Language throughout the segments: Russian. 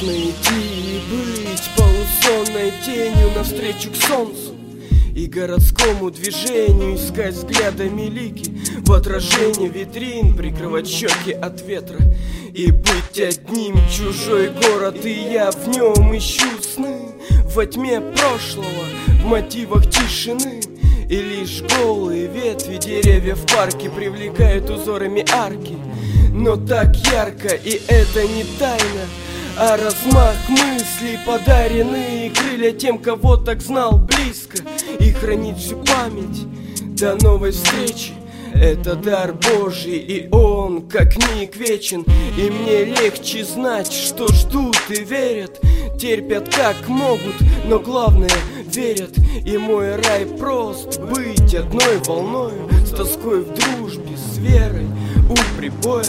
Грустно идти и быть полусонной тенью навстречу к солнцу и городскому движению, искать взглядами лики в отражении витрин, прикрывать щеки от ветра и быть одним. Чужой город, и я в нем ищу сны во тьме прошлого, в мотивах тишины. И лишь голые ветви деревьев в парке привлекают узорами арки. Но так ярко, и это не тайна, а размах мыслей, подаренные крылья тем, кого так знал близко, и хранить всю память до новой встречи. Это дар Божий, и он, как книг, вечен. И мне легче знать, что ждут и верят, терпят как могут, но главное верят. И мой рай прост: быть одной волною, с тоской в дружбе, с верой у прибоя.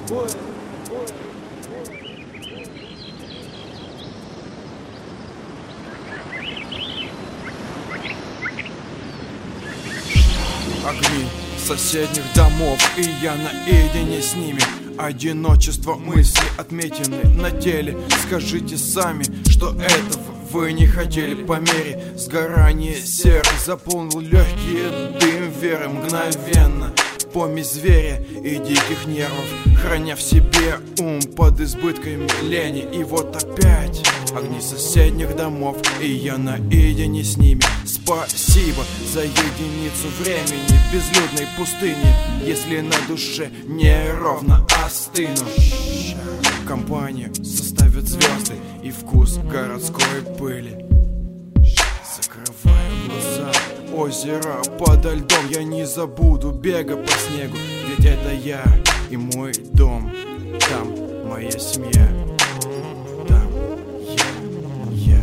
Огни соседних домов, и я наедине с ними. Одиночество, мысли отметины на теле. Скажите сами, что этого вы не хотели. По мере сгорания серы заполнил легкие дым веры мгновенно. Помесь зверя и диких нервов, храня в себе ум под избытками лени. И вот опять огни соседних домов, и я наедине с ними. Спасибо за единицу времени в безлюдной пустыне. Если на душе неровно остыну, компанию составят звезды и вкус городской пыли. Закрываю глаза, озеро подо льдом. Я не забуду бега по снегу, ведь это я и мой дом. Там моя семья. Там я.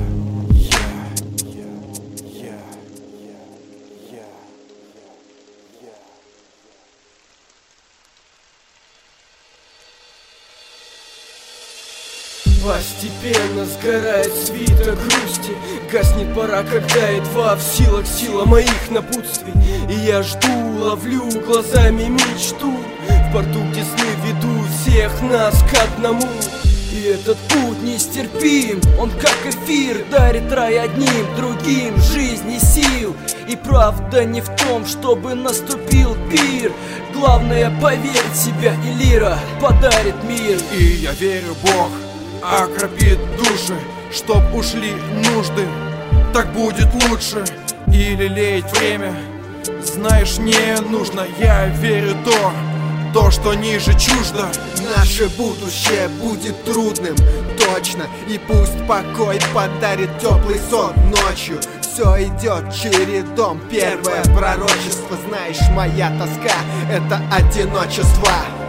Постепенно сгорает свиток грусти, гаснет пора, когда едва в силах сила моих напутствий. И я жду, ловлю глазами мечту в порту, где сны ведут всех нас к одному. И этот путь нестерпим, он как эфир, дарит рай одним, другим жизни сил. И правда не в том, чтобы наступил пир, главное поверить в себя, и лира подарит мир. И я верю, Бог окропит души, чтоб ушли нужды, так будет лучше. И лелеять время, знаешь, не нужно. Я верю то, что ниже чуждо. Наше будущее будет трудным, точно. И пусть покой подарит теплый сон ночью. Все идет чередом, первое пророчество. Знаешь, моя тоска — это одиночество.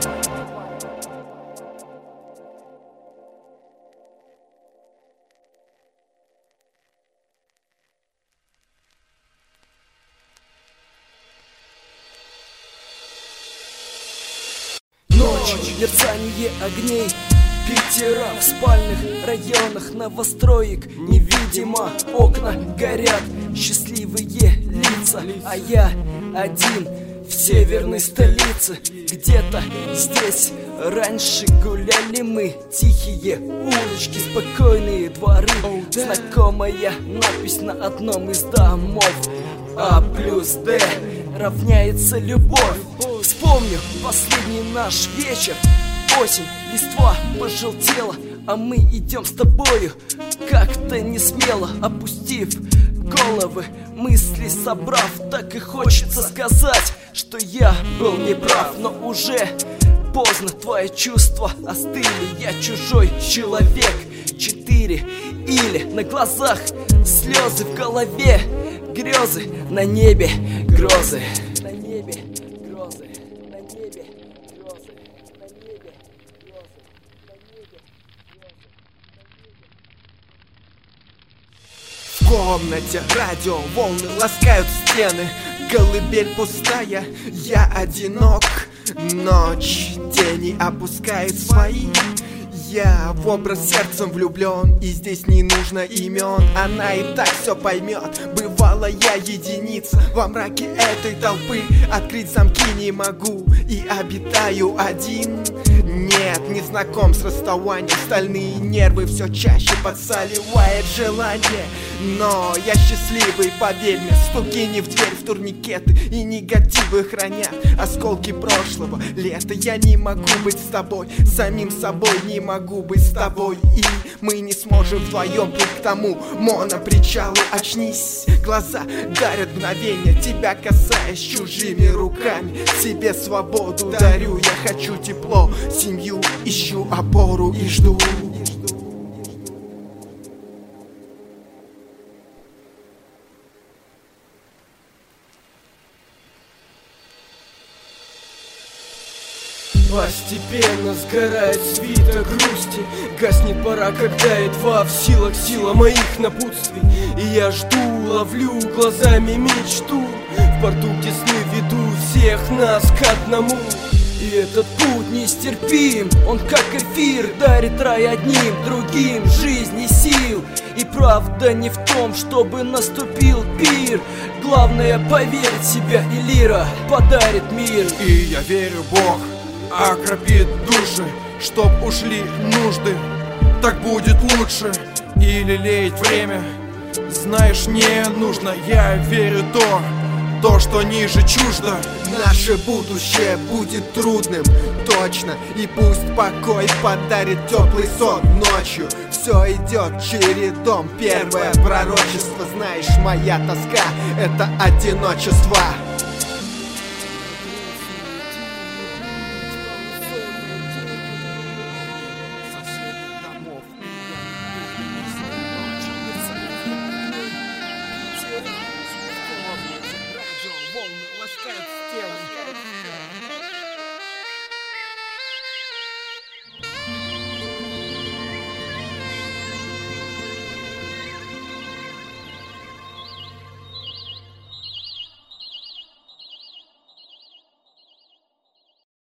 Мерцание огней Питера в спальных районах новостроек невидимо. Окна горят, счастливые лица, а я один в северной столице. Где-то здесь раньше гуляли мы. Тихие улочки, спокойные дворы, знакомая надпись на одном из домов: А плюс Д равняется любовь. Вспомню последний наш вечер. Осень, листва пожелтела, а мы идем с тобою как-то не смело, опустив головы, мысли собрав. Так и хочется сказать, что я был неправ, но уже поздно, твои чувства остыли. Я чужой человек. 4 или на глазах слезы, в голове грезы, на небе грозы. На небе грозы, на небе грозы, на небе грозы, на небе грозы. В комнате радио волны ласкают стены. Колыбель пустая, я одинок. Ночь тени опускает свои. Я в образ сердцем влюблен, и здесь не нужно имен. Она и так все поймет. Бывает малая единица во мраке этой толпы. Открыть замки не могу и обитаю один. Нет, не знаком с расставанием. Стальные нервы все чаще подсаливает желание. Но я счастливый, поверь мне. Стуки не в дверь, в турникеты и негативы хранят осколки прошлого лета. Я не могу быть с тобой, самим собой не могу быть с тобой. И мы не сможем вдвоем плыть к тому монопричалу. Очнись, глаза дарят мгновение, тебя касаясь чужими руками. Себе свободу дарю, я хочу тепло, семью, ищу опору и жду. Постепенно сгорает свита грусти, гаснет пора, когда едва в силах сила моих напутствий. И я жду, ловлю глазами мечту, в порту, где сны ведут всех нас к одному. И этот путь нестерпим, он как эфир, дарит рай одним, другим жизни сил. И правда не в том, чтобы наступил пир, главное поверить в себя, и лира подарит мир. И я верю, Бог окропит души, чтоб ушли нужды, так будет лучше. И лелеять время, знаешь, не нужно. Я верю то, что ниже чуждо. Наше будущее будет трудным, точно. И пусть покой подарит теплый сон ночью. Все идет чередом, первое пророчество. Знаешь, моя тоска — это одиночество.